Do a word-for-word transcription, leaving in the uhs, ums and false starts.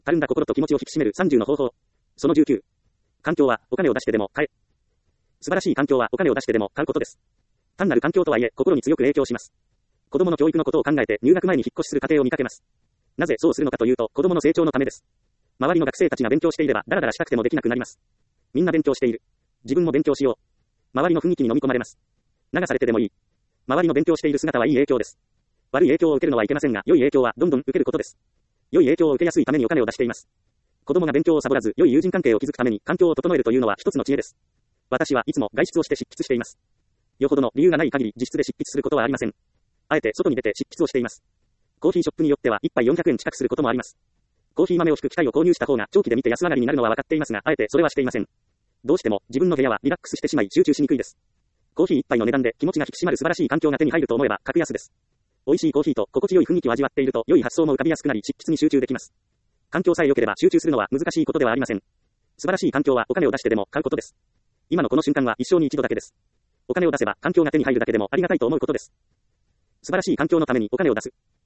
たるんだ心と気持ちを引き締めるさんじゅうの方法。そのじゅうきゅう。環境はお金を出してでも買え。素晴らしい環境はお金を出してでも買うことです。単なる環境とはいえ心に強く影響します。子供の教育のことを考えて入学前に引っ越しする家庭を見かけます。なぜそうするのかというと子供の成長のためです。周りの学生たちが勉強していればダラダラしたくてもできなくなります。みんな勉強している。自分も勉強しよう。周りの雰囲気に飲み込まれます。流されてでもいい。周りの勉強している姿はいい影響です。悪い影響を受けるのはいけませんが、良い影響はどんどん受けることです。良い影響を受けやすいためにお金を出しています。子供が勉強をサボらず、良い友人関係を築くために環境を整えるというのは一つの知恵です。私はいつも外出をして執筆しています。よほどの理由がない限り自室で執筆することはありません。あえて外に出て執筆をしています。コーヒーショップによってはいっぱいよんひゃくえん近くすることもあります。コーヒー豆を引く機械を購入した方が長期で見て安上がりになるのは分かっていますが、あえてそれはしていません。どうしても自分の部屋はリラックスしてしまい集中しにくいです。コーヒー一杯の値段で気持ちが引き締まる素晴らしい環境が手に入ると思えば格安です。美味しいコーヒーと心地よい雰囲気を味わっていると良い発想も浮かびやすくなり執筆に集中できます。環境さえ良ければ集中するのは難しいことではありません。素晴らしい環境はお金を出してでも買うことです。今のこの瞬間は一生に一度だけです。お金を出せば環境が手に入るだけでもありがたいと思うことです。素晴らしい環境のためにお金を出す。